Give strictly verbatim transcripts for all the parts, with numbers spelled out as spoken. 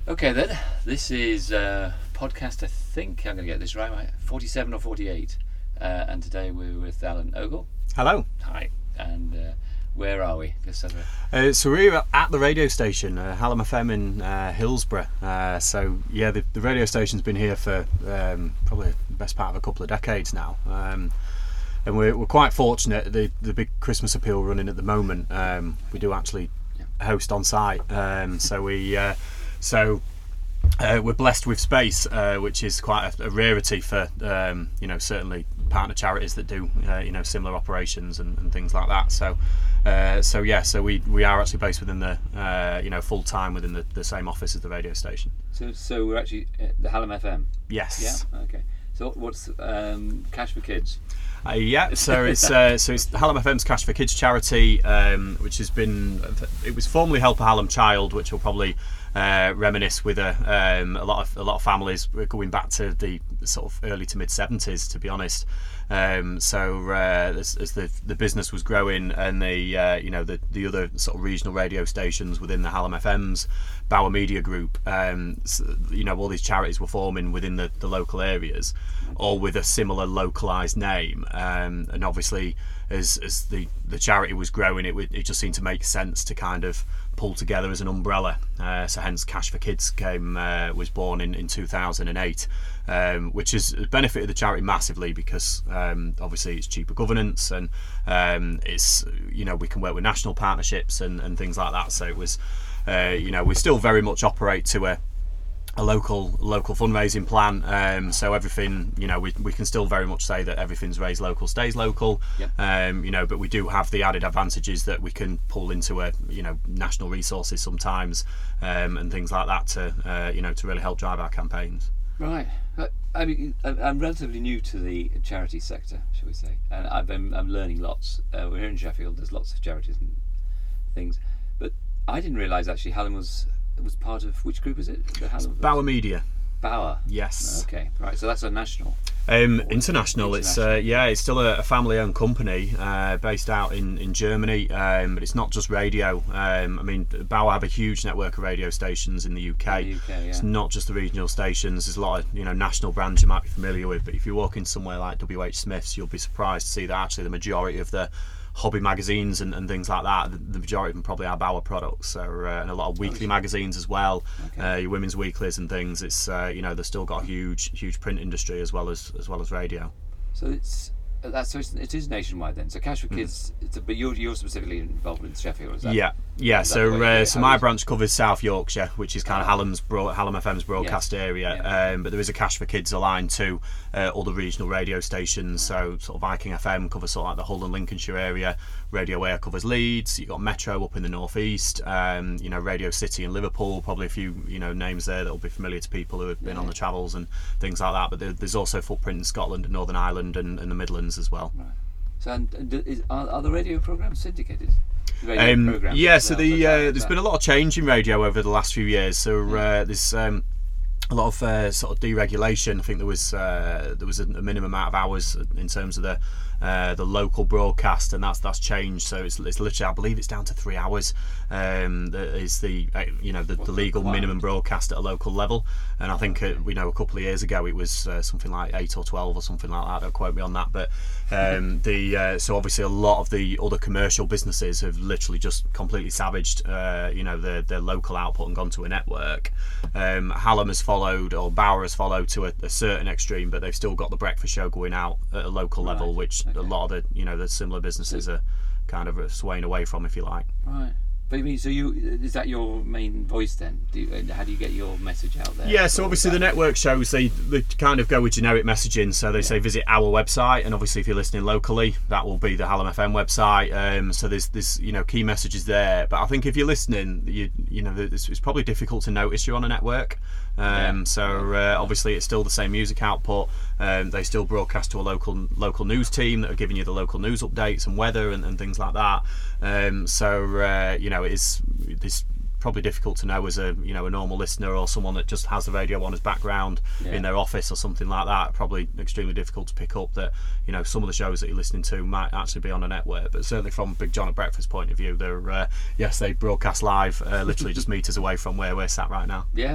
Okay then, this is uh, podcast, I think I'm going to get this right, right? forty-seven or forty-eight. Uh, and today we're with Alan Ogle. Hello. Hi. And uh, where are we? Just as a... Uh, so we're at the radio station, uh, Hallam F M in uh, Hillsborough. Uh, so yeah, the, the radio station's been here for um, probably the best part of a couple of decades now. Um, and we're, we're quite fortunate. The, the big Christmas appeal running at the moment, um, we do actually host on site. Um, so we... Uh, So uh, we're blessed with space, uh, which is quite a, a rarity for um, you know certainly partner charities that do uh, you know similar operations and, and things like that. So uh, so yeah, so we, we are actually based within the uh, you know full time within the, the same office as the radio station. So so we're actually at the Hallam F M. Yes. Yeah. Okay. So what's um, Cash for Kids? Uh, yeah, so it's uh, so it's Hallam F M's Cash for Kids charity, um, which has been it was formerly Help a Hallam Child, which will probably uh, reminisce with a um, a lot of a lot of families going back to the sort of early to mid seventies, to be honest. Um, so uh, as, as the the business was growing and the uh, you know the the other sort of regional radio stations within the Hallam F M's Bauer Media Group, um, so, you know all these charities were forming within the, the local areas, all with a similar localised name. Um, and obviously, as as the, the charity was growing, it it just seemed to make sense to kind of pull together as an umbrella. Uh, so hence, Cash for Kids came uh, was born in, in two thousand eight, um, which has benefited the charity massively because um, obviously it's cheaper governance and um, it's you know we can work with national partnerships and, and things like that. So it was uh, you know we still very much operate to a a local local fundraising plan, um, so everything you know we, we can still very much say that everything's raised local stays local. Yep. um, you know but we do have the added advantages that we can pull into a you know national resources sometimes, um, and things like that to uh, you know to really help drive our campaigns. Right. I mean, I'm relatively new to the charity sector, shall we say, and I've been I'm learning lots. Uh, we're here in Sheffield. There's lots of charities and things, but I didn't realise actually Hallam was was part of which group is it? The Hallam Bauer Media. Bauer. Yes. Okay. Right. So that's a national. Um, international. international. It's uh, yeah, it's still a, a family-owned company uh, based out in in Germany. Um, but it's not just radio. Um, I mean, Bauer have a huge network of radio stations in the U K. In the U K, yeah. It's not just the regional stations. There's a lot of you know national brands you might be familiar with. But if you walk in somewhere like W H Smith's, you'll be surprised to see that actually the majority of the hobby magazines and, and things like that, the, the majority of them probably are Bauer products. So, uh, and a lot of weekly magazines as well. Okay. Uh, your women's weeklies and things. It's uh, you know they've still got a huge huge print industry as well as as well as radio. So it's that's so it's, it is nationwide then. So Cash for Kids, mm. it's a, but you're you're specifically involved with Sheffield, is that? Yeah, yeah. Is so uh, so How my is... branch covers South Yorkshire, which is kind of oh. Hallam's broad, Hallam F M's broadcast yes. area. Yeah. Um, but there is a Cash for Kids aligned to uh, all the regional radio stations. So sort of Viking F M covers sort of like the Hull and Lincolnshire area. Radio Air covers Leeds. You've got Metro up in the northeast. Um, you know, Radio City in Liverpool. Probably a few you know names there that will be familiar to people who have been yeah. on the travels and things like that. But there, there's also footprint in Scotland and Northern Ireland and, and the Midlands as well. Right. So and, and is, are, are the radio programmes syndicated? The radio um, programmes yeah. well, So the so uh, that, there's that... been a lot of change in radio over the last few years. So uh, there's um, a lot of uh, sort of deregulation. I think there was uh, there was a, a minimum amount of hours in terms of the uh, the local broadcast, and that's that's changed. So it's, it's literally, I believe it's down to three hours. Um, that is the uh, you know the, the legal minimum broadcast at a local level. And I think uh, you know a couple of years ago it was uh, something like eight or twelve or something like that. Don't quote me on that. But um, the uh, so obviously a lot of the other commercial businesses have literally just completely savaged uh, you know their their local output and gone to a network. Um, Hallam has followed, or Bauer has followed to a, a certain extreme, but they've still got the breakfast show going out at a local right. level, which okay. a lot of the you know the similar businesses are kind of swaying away from, if you like. Right. But I mean, so you is that your main voice then? Do you, how do you get your message out there? Yeah, so obviously the network shows they, they kind of go with generic messaging. So they yeah. say visit our website, and obviously if you're listening locally, that will be the Hallam F M website. Um, so there's this you know key messages there. But I think if you're listening, you you know it's, it's probably difficult to notice you're on a network. Um, yeah. So uh, obviously it's still the same music output. Um, they still broadcast to a local local news team that are giving you the local news updates and weather and, and things like that. Um, so uh, you know it is this. Probably difficult to know as a you know a normal listener or someone that just has the radio on as background yeah. in their office or something like that. Probably extremely difficult to pick up that you know some of the shows that you're listening to might actually be on a network. But certainly from Big John at Breakfast point of view, they're uh, yes they broadcast live, uh, literally just meters away from where we're sat right now. Yeah.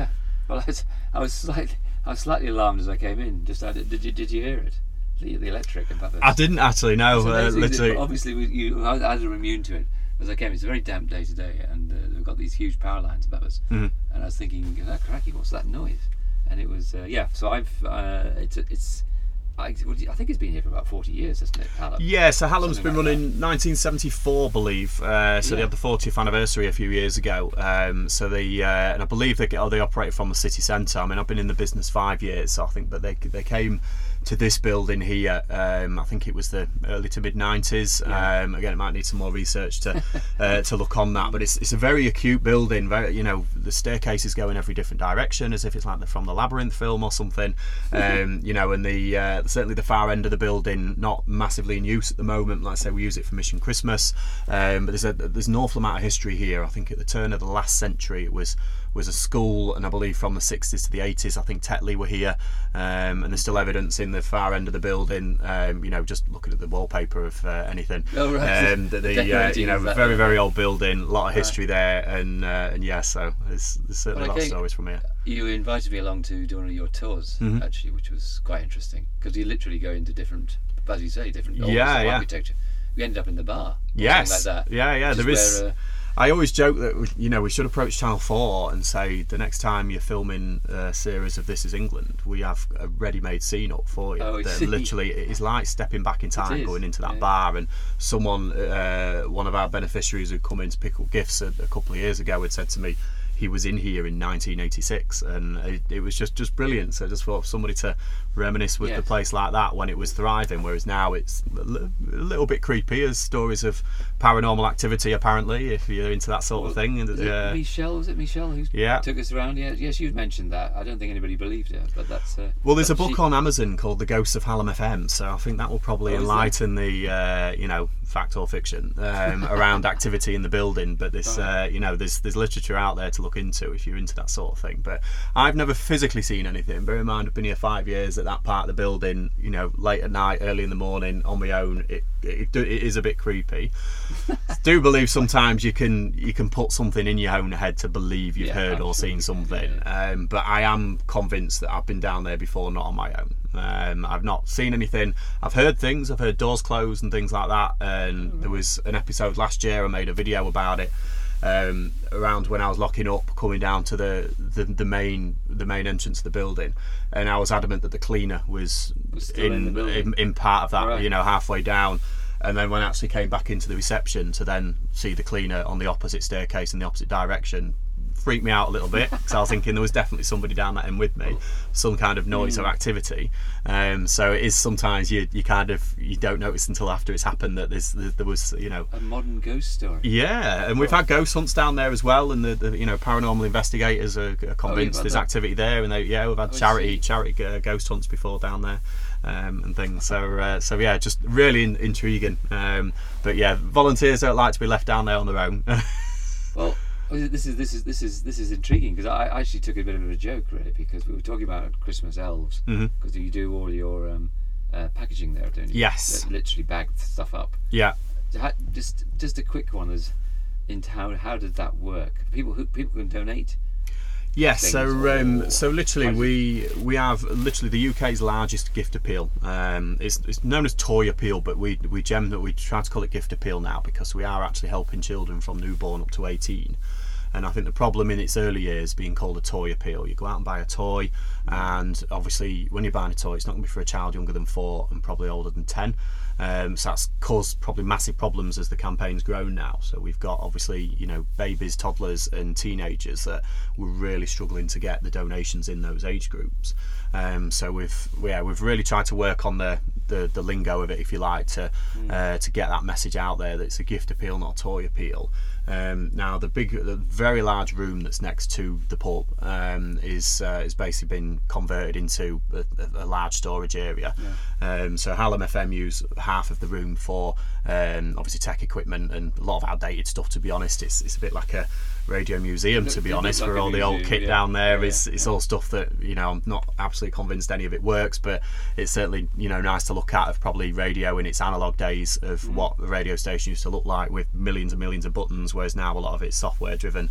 Well, I was, I was slightly, I was slightly alarmed as I came in. Just, I, did you, did you hear it? The, the electric above us. I didn't actually know. Uh, Amazing, literally, obviously, we, you, I, I was immune to it as I came. It's a very damp day today, and uh, we've got these huge power lines above us. mm-hmm. And I was thinking, oh, cracky, what's that noise? And it was, uh, yeah. So I've, uh, it's, it's. I, I think it's been here for about forty years, hasn't it, Hallam? Yeah, so Hallam's Something been like running nineteen seventy-four, I believe. Uh, so Yeah. they had the fortieth anniversary a few years ago. Um, so they, uh, and I believe they oh, they operate from the city centre. I mean, I've been in the business five years, so I think that they they came to this building here. Um, I think it was the early to mid nineties. Yeah. Um, again, it might need some more research to uh, to look on that, but it's it's a very acute building. Very, you know, the staircases go in every different direction, as if it's like they're from the Labyrinth film or something. Um, you know, and the uh, certainly the far end of the building not massively in use at the moment. Like I say, we use it for Mission Christmas, um, but there's a there's an awful amount of history here. I think at the turn of the last century, it was was a school, and I believe from the sixties to the eighties, I think Tetley were here, um, and there's still evidence in the far end of the building. Um, you know, just looking at the wallpaper of uh, anything. Oh, right. Um, that the, The uh, you know, decorating, very that- very old building, a lot of history there, and uh, and yeah, so there's, there's certainly Well, a lot of okay. stories from here. You invited me along to do one of your tours, Mhm. actually, which was quite interesting because you literally go into different, as you say, different old Yeah, yeah. architecture. We ended up in the bar. or Yes, something like that. yeah, yeah. which There is. where, uh, I always joke that we- you know we should approach Channel Four and say the next time you're filming a series of This Is England, we have a ready-made scene up for you. Oh, I that see. literally it is like stepping back in time, is, going into that yeah. bar, and someone, uh, one of our beneficiaries who'd come in to pick up gifts a, a couple of years ago, had said to me he was in here in nineteen eighty-six, and it, it was just just brilliant. So I just thought somebody to reminisce with Yes. the place like that when it was thriving, whereas now it's a li- a little bit creepy, as stories of paranormal activity apparently, if you're into that sort of thing. And was it uh, Michelle? Was it Michelle who Yeah. took us around? Yeah, yes, you've mentioned that. I don't think anybody believed her, but that's. Uh, well, there's a but book she- on Amazon called The Ghosts of Hallam F M, so I think that will probably Oh, is there? enlighten the uh, you know fact or fiction um, around activity in the building. But this Right. uh, you know there's there's literature out there to look into if you're into that sort of thing. But I've never physically seen anything. Bear in mind, I've been here five years at that part of the building. You know, late at night, early in the morning, on my own. It it, do- it is a bit creepy. Do believe sometimes you can you can put something in your own head to believe you've Yeah, heard or seen absolutely. something. Um, but I am convinced that I've been down there before, not on my own. Um, I've not seen anything. I've heard things. I've heard doors close and things like that. And there was an episode last year. I made a video about it. Um, around when I was locking up, coming down to the, the, the main the main entrance of the building, and I was adamant that the cleaner was, Was still in in, the building. in in part of that. Right. You know, halfway down. And then when I actually came back into the reception to then see the cleaner on the opposite staircase in the opposite direction, freaked me out a little bit, because I was thinking there was definitely somebody down that end with me, some kind of noise Mm. or activity. Um, so it is sometimes you you kind of you don't notice until after it's happened that there's there, there was you know. A modern ghost story. Yeah, and we've had ghost hunts down there as well, and the, the you know paranormal investigators are, are convinced had there's that? activity there, and they yeah we've had Oh, I charity see. charity uh, ghost hunts before down there. Um, and things. So, uh, so yeah, just really in, intriguing. Um, but yeah, volunteers don't like to be left down there on their own. Well, this is this is this is this is intriguing because I I actually took a bit of a joke really because we were talking about Christmas elves Mhm. because you do all your um, uh, packaging there, don't you? Yes. Li- Literally bag stuff up. Yeah. How- Just just a quick one is into how how does that work? People who people can donate. Yes, things so or- um, so literally How does we we have literally the U K's largest gift appeal. Um, it's, it's known as Toy Appeal, but we we gem that we try to call it Gift Appeal now because we are actually helping children from newborn up to eighteen. And I think the problem in its early years being called a toy appeal, you go out and buy a toy, and obviously when you're buying a toy, it's not going to be for a child younger than four and probably older than ten. Um, so that's caused probably massive problems as the campaign's grown now. So we've got obviously you know babies, toddlers, and teenagers that we're really struggling to get the donations in those age groups. Um, so we've yeah we've really tried to work on the the, the lingo of it, if you like, to Mm. uh, to get that message out there that it's a gift appeal, not a toy appeal. Um, now the big, the very large room that's next to the pub um, is uh, is basically been converted into a, a large storage area. Yeah. Um, so Hallam F M use half of the room for um, obviously tech equipment and a lot of outdated stuff. To be honest, it's it's a bit like a radio museum. It To look- be it honest, looked like for a all the old museum, kit yeah. down there, Yeah, it's yeah, it's yeah. all stuff that you know I'm not absolutely convinced any of it works, but it's certainly you know nice to look at of probably radio in its analog days of Mm. what the radio station used to look like with millions and millions of buttons, whereas now a lot of it's software driven.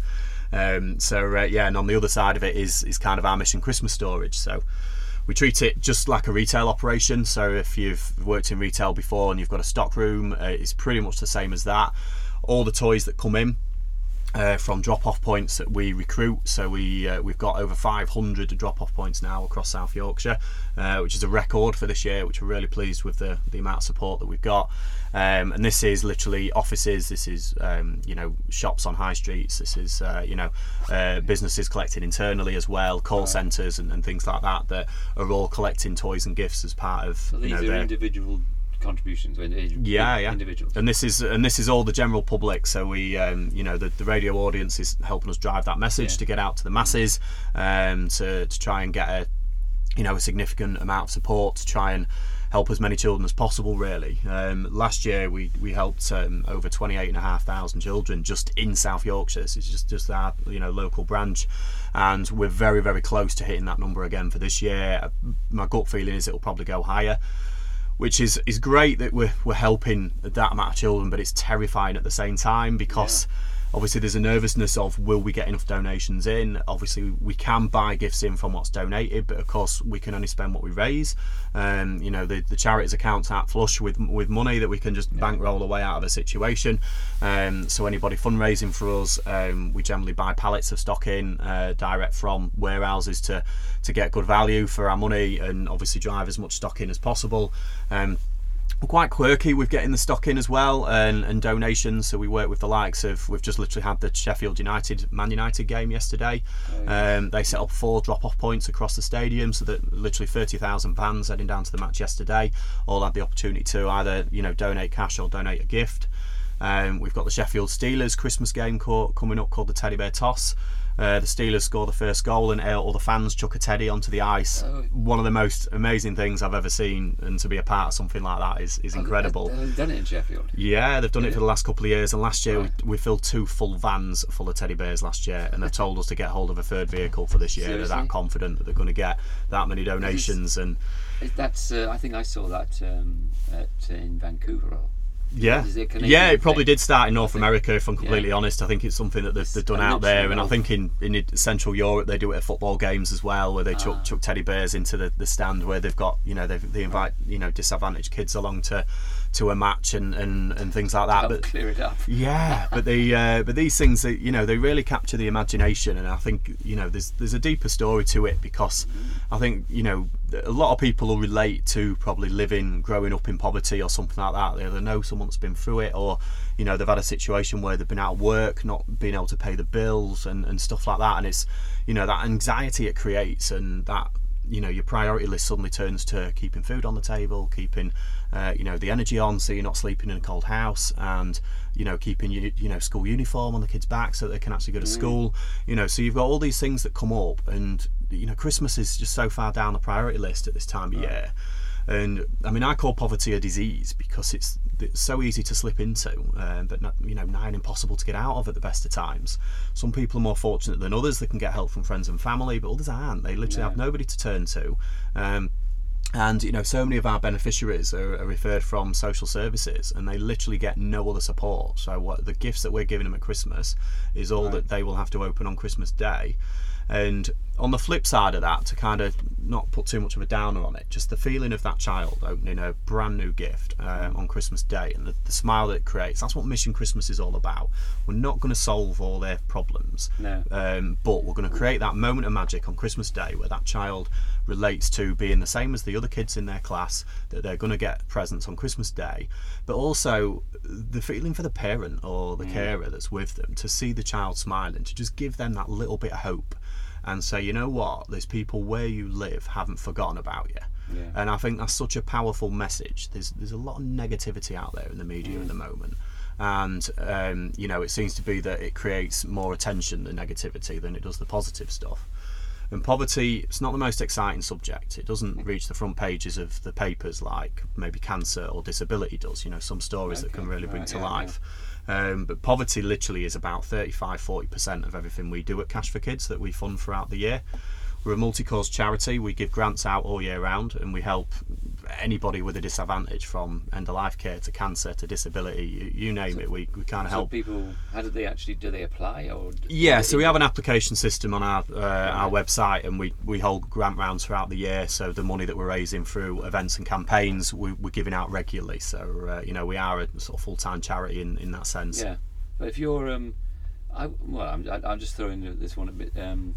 Um, so uh, yeah, and on the other side of it is is kind of our Mission Christmas storage. So we treat it just like a retail operation. So if you've worked in retail before and you've got a stock room, uh, it's pretty much the same as that. All the toys that come in uh, from drop-off points that we recruit. So we uh, we've got over five hundred drop-off points now across South Yorkshire, uh, which is a record for this year, which we're really pleased with the the amount of support that we've got. Um, and this is literally offices, this is um, you know, shops on high streets, this is uh, you know, uh, businesses collecting internally as well, call centres and, and things like that that are all collecting toys and gifts as part of. So these you know, are their individual contributions, or individual, yeah, yeah, individuals. and this is and this is all the general public. So we, um, you know, the, the radio audience is helping us drive that message Yeah. to get out to the masses, um, to to try and get a, you know, a significant amount of support to try and help as many children as possible, really. Um, last year we we helped um, over twenty-eight and a half thousand children just in South Yorkshire. This is just just our, you know, local branch, and we're very very close to hitting that number again for this year. My gut feeling is it'll probably go higher, which is is great that we're we're helping that amount of children, but it's terrifying at the same time because. Yeah. Obviously there's a nervousness of, will we get enough donations in? Obviously we can buy gifts in from what's donated, but of course we can only spend what we raise. Um, you know, the, the charities accounts aren't flush with with money that we can just yeah. bankroll away out of a situation. Um, so anybody fundraising for us, um, we generally buy pallets of stock in uh, direct from warehouses to to get good value for our money, and obviously drive as much stock in as possible. Um, We're quite quirky with getting the stock in as well, and, and donations. So we work with the likes of, we've just literally had the Sheffield United Man United game yesterday. Oh, yeah. Um, they set up four drop-off points across the stadium, so that literally thirty thousand fans heading down to the match yesterday all had the opportunity to either, you know, donate cash or donate a gift. Um, we've got the Sheffield Steelers Christmas game co- coming up called the Teddy Bear Toss. Uh, the Steelers score the first goal and all the fans chuck a teddy onto the ice. Oh. One of the most amazing things I've ever seen, and to be a part of something like that is, is incredible. Oh, they've done it in Sheffield? Yeah, they've done yeah. it for the last couple of years, and last year right. we, we filled two full vans full of teddy bears last year, and they've told us to get hold of a third vehicle for this year. Seriously? They're that confident that they're going to get that many donations. and That's uh, I think I saw that um, at, uh, in Vancouver. Yeah, it yeah, it probably thing? did start in North America, if I'm completely yeah. honest. I think it's something that they've, they've done out there, and I think in, in Central Europe they do it at football games as well, where they chuck, ah. chuck teddy bears into the, the stand where they've got, you know, they they invite, you know, disadvantaged kids along to to a match and, and, and things like that. Help but clear it up. Yeah, but the uh, but these things, they, you know, they really capture the imagination, and I think, you know, there's there's a deeper story to it, because I think, you know, a lot of people will relate to probably living, growing up in poverty or something like that. They either know someone that's been through it, or, you know, they've had a situation where they've been out of work, not being able to pay the bills and, and stuff like that. And it's, you know, that anxiety it creates, and that, you know, your priority list suddenly turns to keeping food on the table, keeping, uh, you know, the energy on so you're not sleeping in a cold house, and, you know, keeping you, you know, school uniform on the kids' back so that they can actually go to mm. school. You know, so you've got all these things that come up, and, you know, Christmas is just so far down the priority list at this time of right. year. And I mean, I call poverty a disease because it's, it's so easy to slip into, um, but not, you know, nigh impossible to get out of at the best of times. Some people are more fortunate than others; they can get help from friends and family, but others aren't. They literally no. have nobody to turn to. Um, And, you know, so many of our beneficiaries are, are referred from social services, and they literally get no other support. So what the gifts that we're giving them at Christmas is all right. that they will have to open on Christmas Day. And on the flip side of that, to kind of not put too much of a downer on it, just the feeling of that child opening a brand new gift um, on Christmas Day, and the, the smile that it creates, that's what Mission Christmas is all about. We're not going to solve all their problems, no. um, but we're going to create that moment of magic on Christmas Day where that child relates to being the same as the other kids in their class, that they're going to get presents on Christmas Day, but also the feeling for the parent or the mm. carer that's with them, to see the child smiling, to just give them that little bit of hope and say, you know what, there's people where you live haven't forgotten about you. Yeah. And I think that's such a powerful message. There's there's a lot of negativity out there in the media mm. at the moment, and um, you know, it seems to be that it creates more attention, the negativity, than it does the positive stuff. And poverty, it's not the most exciting subject. It doesn't reach the front pages of the papers like maybe cancer or disability does, you know, some stories okay, that can really bring right, to yeah, life. Yeah. Um, but poverty literally is about thirty-five to forty percent of everything we do at Cash for Kids that we fund throughout the year. We're a multi-cause charity. We give grants out all year round, and we help anybody with a disadvantage, from end of life care to cancer to disability, you, you name So- it, we, we kind of So help. people, how do they actually, do they apply or? Yeah, or so we have an application system on our uh, our Right. website, and we, we hold grant rounds throughout the year. So the money that we're raising through events and campaigns, we, we're giving out regularly. So uh, you know, we are a sort of full time charity in, in that sense. Yeah, but if you're, um, I well, I'm I, I'm just throwing this one a bit. Um,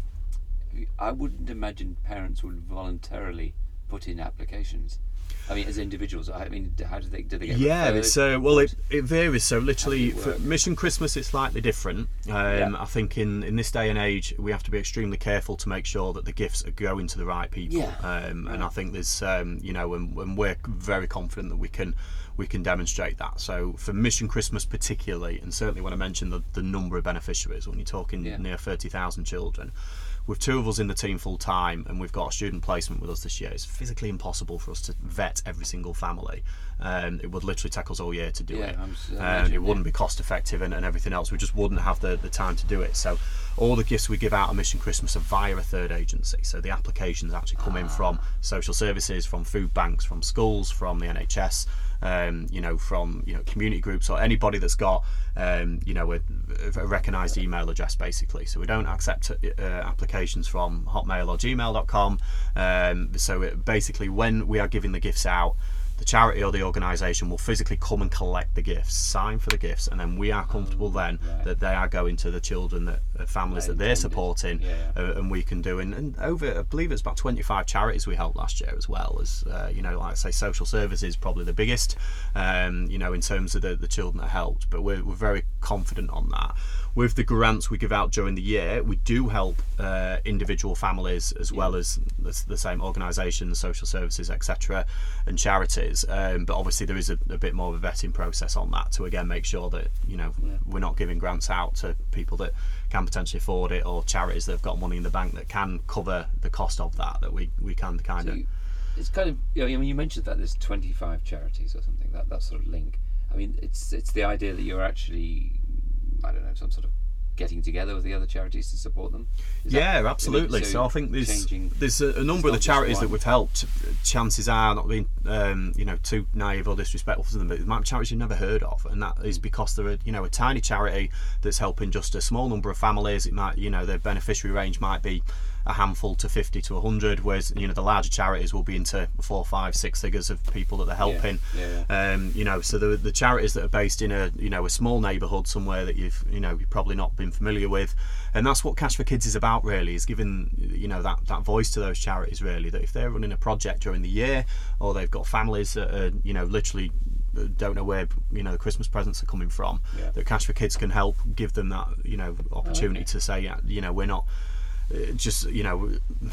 I wouldn't imagine parents would voluntarily put in applications. I mean, as individuals. I mean, how do they do they get? Yeah, referred? it's uh, well, it, it varies. So literally, How does it for work? Mission Christmas, it's slightly different. Um, Yeah. I think in, in this day and age, we have to be extremely careful to make sure that the gifts are going to the right people. Yeah. Um, And Right. I think there's, um, you know, and, and we're very confident that we can we can demonstrate that. So for Mission Christmas particularly, and certainly when I mention the, the number of beneficiaries, when you're talking Yeah. near thirty thousand children. With two of us in the team full time, and we've got a student placement with us this year, it's physically impossible for us to vet every single family. Um, it would literally take us all year to do Yeah, it. I'm s- I Um, imagine, it wouldn't yeah. be cost effective and, and everything else. We just wouldn't have the, the time to do it. So all the gifts we give out at Mission Christmas are via a third agency. So the applications actually come in from social services, from food banks, from schools, from the N H S. Um, you know, from you know community groups or anybody that's got um, you know a, a recognised email address, basically. So we don't accept uh, applications from Hotmail or gmail dot com. Um, so it, basically, when we are giving the gifts out, the charity or the organisation will physically come and collect the gifts, sign for the gifts, and then we are comfortable then right. that they are going to the children, that uh, families They that they're intended. supporting, Yeah, yeah. uh, and we can do. And, and over, I believe it's about twenty-five charities we helped last year as well. As uh, you know, like I say, social services probably the biggest, um, you know, in terms of the, the children that helped. But we're, we're very confident on that. With the grants we give out during the year, we do help uh, individual families as well as the, the same organisations, social services, et cetera, and charities. Um, but obviously there is a, a bit more of a vetting process on that to again make sure that you know Yeah. we're not giving grants out to people that can potentially afford it, or charities that have got money in the bank that can cover the cost of that. That we, we can kind So of. you, it's kind of, you know, I mean, you mentioned that there's twenty-five charities or something, that that sort of link. I mean, it's it's the idea that you're actually, I don't know, some sort of getting together with the other charities to support them. Is that- Yeah, absolutely. so So I think there's changing- there's a, a number of not the just charities one. that we've helped. Chances are, not being um, you know too naive or disrespectful to them, but there might be charities you've never heard of, and that is because they're a, you know a tiny charity that's helping just a small number of families. It might you know their beneficiary range might be a handful to fifty to a hundred, whereas you know the larger charities will be into four, five, six figures of people that they're helping. Yeah, yeah, Um, you know, so the the charities that are based in a you know a small neighbourhood somewhere that you've you know you've probably not been familiar with, and that's what Cash for Kids is about really, is giving you know that that voice to those charities really, that if they're running a project during the year, or they've got families that are you know literally don't know where you know the Christmas presents are coming from, Yeah. that Cash for Kids can help give them that you know opportunity okay. to say yeah, you know we're not uh, just you know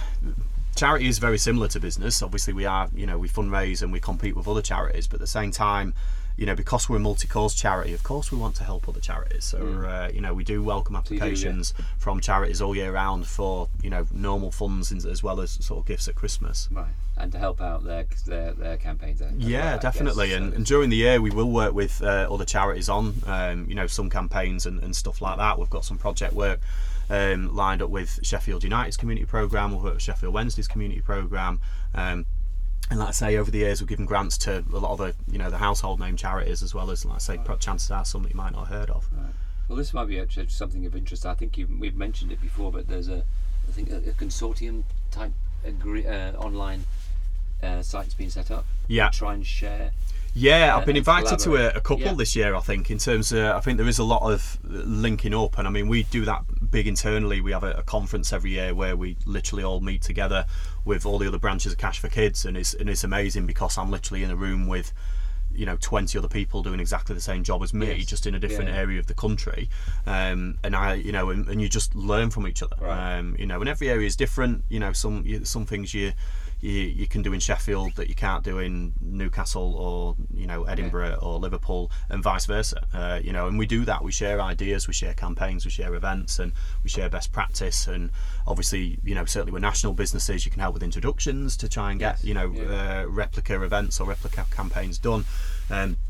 charity is very similar to business. Obviously we are you know we fundraise and we compete with other charities, but at the same time you know because we're a multi-cause charity, of course we want to help other charities. So Mm. uh, you know we do welcome you do, yeah. applications from charities all year round for you know normal funds and- as well as sort of gifts at Christmas. right. And to help out their their, their campaigns. as Yeah, well, I definitely. guess. And, So- and during the year, we will work with uh, other charities on, um, you know, some campaigns and, and stuff like that. We've got some project work um, lined up with Sheffield United's community programme. We'll work with Sheffield Wednesday's community programme. Um, and like I say, over the years, we've given grants to a lot of the, you know, the household name charities, as well as, like I say, pro- chances are some that you might not have heard of. Right. Well, this might be actually something of interest. I think you've, we've mentioned it before, but there's a, I think a, a consortium type agree, uh, online uh, site's been set up. Yeah. To try and share. Yeah, Uh, I've been and invited to a, collaborate. a couple Yeah. this year, I think, in terms of, I think there is a lot of linking up, and I mean, we do that big internally. We have a, a conference every year where we literally all meet together with all the other branches of Cash for Kids, and it's, and it's amazing because I'm literally in a room with, you know, twenty other people doing exactly the same job as me, Yes. just in a different Yeah. area of the country. Um, and I, you know, and, and you just learn from each other. Right. Um, you know, and every area is different. You know, some you- some things you. You, you can do in Sheffield that you can't do in Newcastle or you know Edinburgh or Liverpool, and vice versa. Uh, you know, and we do that. We share ideas, we share campaigns, we share events, and we share best practice. And obviously, you know, certainly with national businesses, you can help with introductions to try and get Yes. you know Yeah. uh, replica events or replica campaigns done. Um,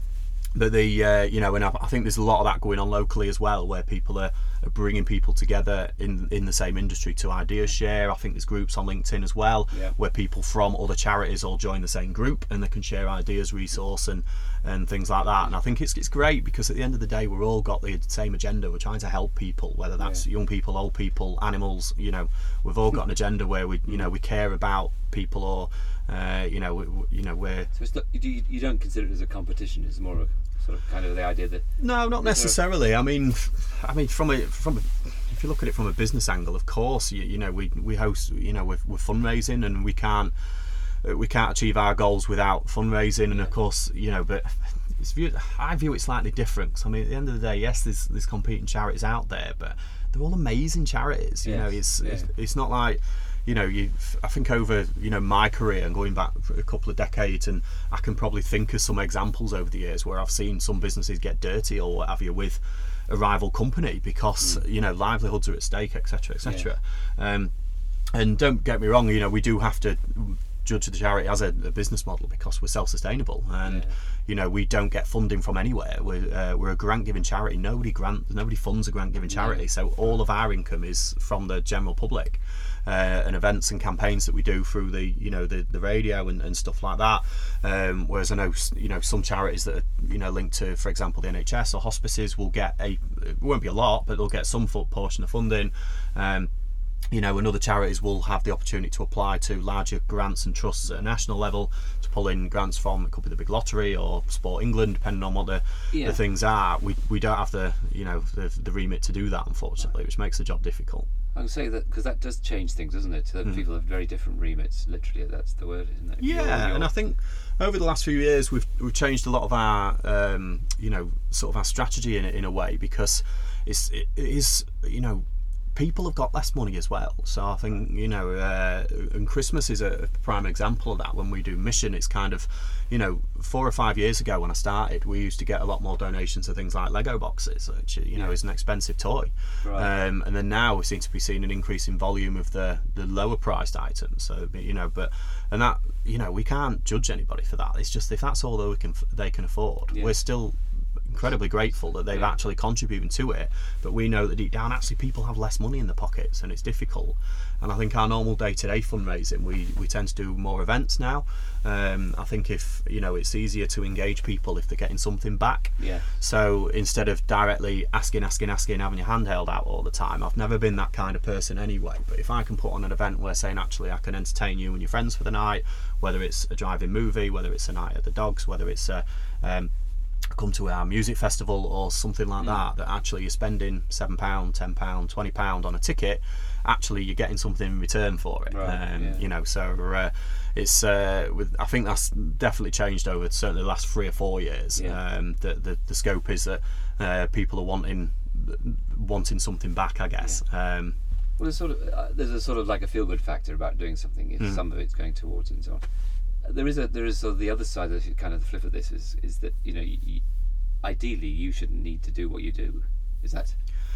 But the uh, you know, and I, I think there's a lot of that going on locally as well, where people are, are bringing people together in in the same industry to idea share. I think there's groups on LinkedIn as well, yeah. where people from other charities all join the same group and they can share ideas, resource, and and things like that. And I think it's it's great because at the end of the day, we're all got the same agenda. We're trying to help people, whether that's yeah. young people, old people, animals. You know, we've all got an agenda where we you know we care about people, or uh, you know we, you know we're. So it's not, you you don't consider it as a competition. It's more of sort of kind of the idea that no, not necessarily. I mean, I mean from a from a, if you look at it from a business angle, of course, you, you know we we host you know we're, we're fundraising and we can't we can't achieve our goals without fundraising, and yeah. of course you know but it's viewed, I view it slightly different. So, I mean, at the end of the day, yes, there's there's competing charities out there, but they're all amazing charities. You yes. know, it's, yeah. it's it's not like. You know, you. I think over you know my career and going back for a couple of decades, and I can probably think of some examples over the years where I've seen some businesses get dirty or what have you with a rival company because mm. you know livelihoods are at stake, et cetera, et cetera. Yeah. Um, and don't get me wrong, you know we do have to judge the charity as a, a business model because we're self-sustainable, and yeah. you know we don't get funding from anywhere. We're uh, we're a grant-giving charity. Nobody grant nobody funds a grant-giving charity, yeah. so all of our income is from the general public. Uh, and events and campaigns that we do through the you know the, the radio and, and stuff like that. Um, whereas I know you know some charities that are you know linked to, for example, the N H S or hospices will get a it won't be a lot, but they'll get some portion of funding. Um, you know, and other charities will have the opportunity to apply to larger grants and trusts at a national level to pull in grants from, it could be the big lottery or Sport England, depending on what the, yeah. the things are. We we don't have the you know the, the remit to do that, unfortunately, which makes the job difficult. I would say that because that does change things, doesn't it? That mm. people have very different remits. Literally, that's the word, isn't it? Yeah, you're, you're... and I think over the last few years we've we've changed a lot of our um, you know sort of our strategy in in a way because it's it is you know. people have got less money as well, so I think you know uh, and Christmas is a prime example of that. When we do Mission, it's kind of you know four or five years ago when I started, we used to get a lot more donations of things like Lego boxes, which you know yeah. is an expensive toy, right. um, and then now we seem to be seeing an increase in volume of the the lower priced items. So you know but and that you know we can't judge anybody for that. It's just if that's all that we can they can afford, yeah. we're still incredibly grateful that they've yeah. actually contributed to it, but we know that deep down actually people have less money in their pockets and it's difficult. And I think our normal day-to-day fundraising, we we tend to do more events now. um, I think if you know it's easier to engage people if they're getting something back, yeah. so instead of directly asking asking asking having your hand held out all the time, I've never been that kind of person anyway, but if I can put on an event where saying actually I can entertain you and your friends for the night, whether it's a drive-in movie, whether it's a night at the Dogs, whether it's a um, come to our music festival or something like mm. that, that actually you're spending seven pounds, ten pounds, twenty pounds on a ticket, actually you're getting something in return for it. Right, um, yeah. You know, so uh, it's uh, with I think that's definitely changed over certainly the last three or four years. Yeah. Um, the, the the scope is that uh, people are wanting wanting something back, I guess. Yeah. Um, well, there's sort of uh, there's a sort of like a feel-good factor about doing something if mm. some of it's going towards it and so on. There is a there is sort of the other side of kind of the flip of this is is that you know you, you, ideally you shouldn't need to do what you do. Is that?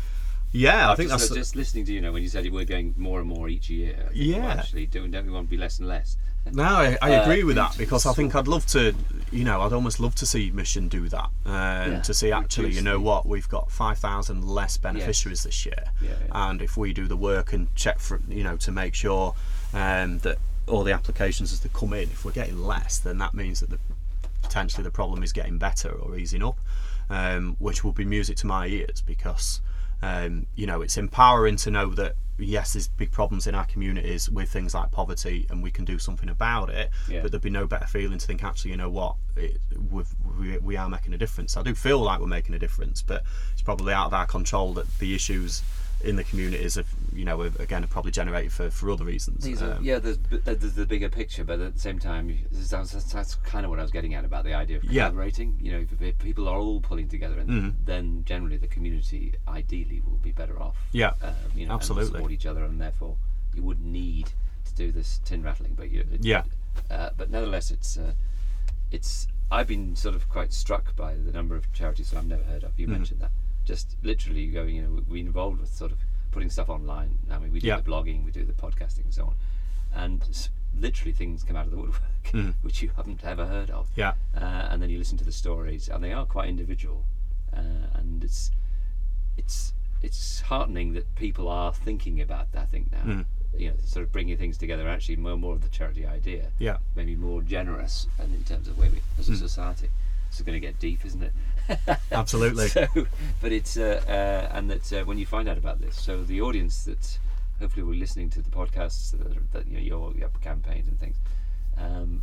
Yeah, I think just, that's so just listening to you know when you said you were going more and more each year. I think, yeah, well, actually, don't don't we want to be less and less? No, I, I agree uh, with that because I think I'd love to, you know, I'd almost love to see Mission do that, and yeah. to see actually, you know what, we've got five thousand less beneficiaries yes. this year, yeah, yeah. and if we do the work and check for, you know, to make sure um, that all the applications as they come in, if we're getting less, then that means that the, potentially the problem is getting better or easing up, um, which will be music to my ears because um, you know it's empowering to know that yes, there's big problems in our communities with things like poverty and we can do something about it, yeah. but there'd be no better feeling to think actually you know what it, we've, we, we are making a difference. I do feel like we're making a difference, but it's probably out of our control that the issues in the communities have, you know, again, are probably generated for, for other reasons. These are, um, yeah, there's there's the bigger picture, but at the same time, that's, that's kind of what I was getting at about the idea of collaborating. Yeah. You know, if, if people are all pulling together, and mm-hmm. then generally the community ideally will be better off. Yeah, um, you know, absolutely. And support each other, and therefore you wouldn't need to do this tin rattling. But you, it, yeah, uh, but nevertheless, it's uh, it's. I've been sort of quite struck by the number of charities that I've never heard of. You mm-hmm. mentioned that. Just literally going, you know, we're involved with sort of putting stuff online. I mean, we do yeah. the blogging, we do the podcasting, and so on. And literally things come out of the woodwork Mm. which you haven't ever heard of. Yeah. Uh, and then you listen to the stories, and they are quite individual, uh, and it's it's it's heartening that people are thinking about that. I think now, Mm. you know, sort of bringing things together. Actually, more more of the charity idea. Yeah. Maybe more generous, and in terms of where we as a Mm. society. This is going to get deep, isn't it? Absolutely. So, but it's uh, uh, and that uh, when you find out about this, so the audience that hopefully will be listening to the podcasts that, are, that you know your, your campaigns and things. Um,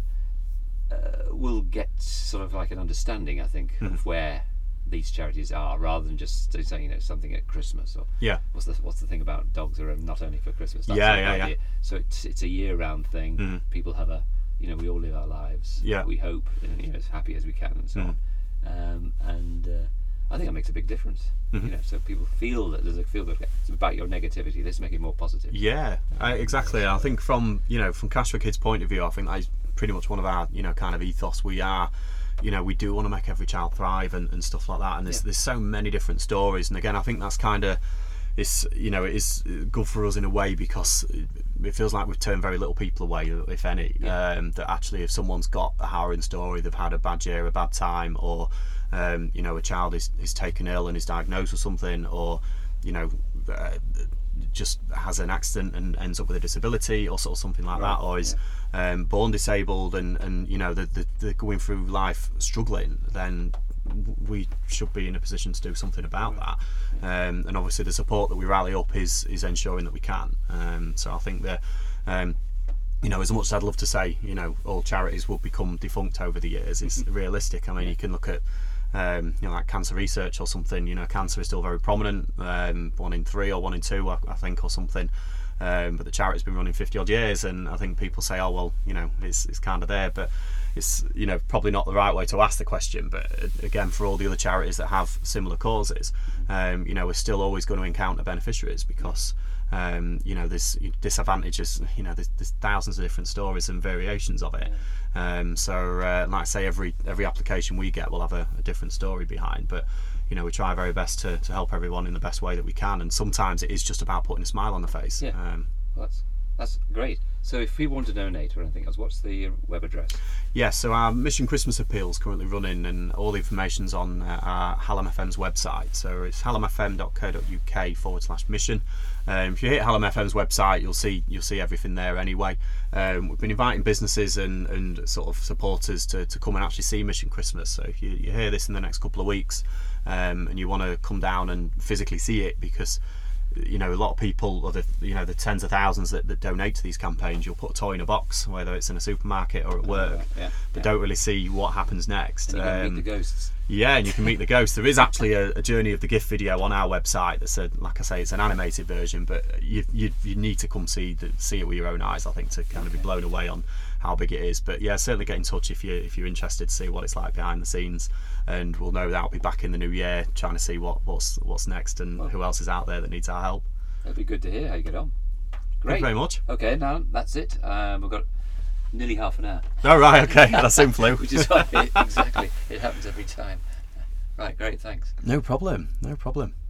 uh, will get sort of like an understanding, I think, Mm. of where these charities are, rather than just saying, you know, something at Christmas or Yeah. what's the what's the thing about dogs are not only for Christmas. That Yeah, sort of yeah, yeah. idea. So it's it's a year-round thing. Mm. People have a, you know, we all live our lives. Yeah. We hope, you know, as happy as we can and so Mm. on. Um, and uh, I think that makes a big difference. Mhm. You know, so people feel that there's a feel that it's about your negativity. Let's make it more positive. Yeah, I, exactly. I think from you know from Cash for Kids' point of view, I think that is pretty much one of our you know kind of ethos. We are, you know, we do want to make every child thrive and, and stuff like that. And there's Yeah. there's so many different stories. And again, I think that's kind of it's you know it is good for us in a way, because it feels like we've turned very little people away, if any. Yeah. Um, that actually, if someone's got a harrowing story, they've had a bad year, a bad time, or um, you know a child is, is taken ill and is diagnosed with something, or you know uh, just has an accident and ends up with a disability or sort of something like Right, that, or is um, born disabled and, and you know they're, they're going through life struggling, then we should be in a position to do something about that. Um, and obviously the support that we rally up is is ensuring that we can. Um, so I think that um, you know, as much as I'd love to say, you know, all charities will become defunct over the years, it's realistic. I mean, you can look at um, you know, like cancer research or something. You know, cancer is still very prominent. Um, one in three or one in two, I, I think, or something. Um, but the charity's been running fifty odd years, and I think people say, oh well, you know, it's it's kind of there, but it's you know probably not the right way to ask the question. But again, for all the other charities that have similar causes, um, you know, we're still always going to encounter beneficiaries, because um, you know there's disadvantages. You know, there's, there's thousands of different stories and variations of it. Um, so, uh, like I say, every every application we get will have a, a different story behind, but. You know, we try our very best to, to help everyone in the best way that we can, and sometimes it is just about putting a smile on the face. Yeah. Um, Well, that's that's great. So if people want to donate or anything else, what's the uh, web address? yeah, so our Mission Christmas Appeal is currently running, and all the information's on uh, our Hallam F M's website. So it's hallamfm.co.uk forward slash mission. Um, if you hit Hallam F M's website, you'll see you'll see everything there anyway. Um, we've been inviting businesses and, and sort of supporters to, to come and actually see Mission Christmas. So if you, you hear this in the next couple of weeks, um, and you want to come down and physically see it, because you know a lot of people, or the you know the tens of thousands that, that donate to these campaigns, you'll put a toy in a box, whether it's in a supermarket or at work, right, yeah, but yeah. don't really see what happens next. And you can Um, meet the ghosts. yeah, and you can meet the ghost. There is actually a, a Journey of the Gift video on our website that's a, like I say, it's an animated version, but you you, you need to come see the, see it with your own eyes, I think, to kind of be Okay. blown away on how big it is. But yeah, certainly get in touch if you if you're interested to see what it's like behind the scenes, and we'll no doubt be back in the new year trying to see what what's what's next and Well. who else is out there that needs our help. It'd be good to hear how you get on. Thank Great. you very much. Okay, now that's it. Um, we've got nearly half an hour, Oh right, okay, that's in flu. which is why it, exactly it happens every time. Right, great, thanks. No problem, no problem.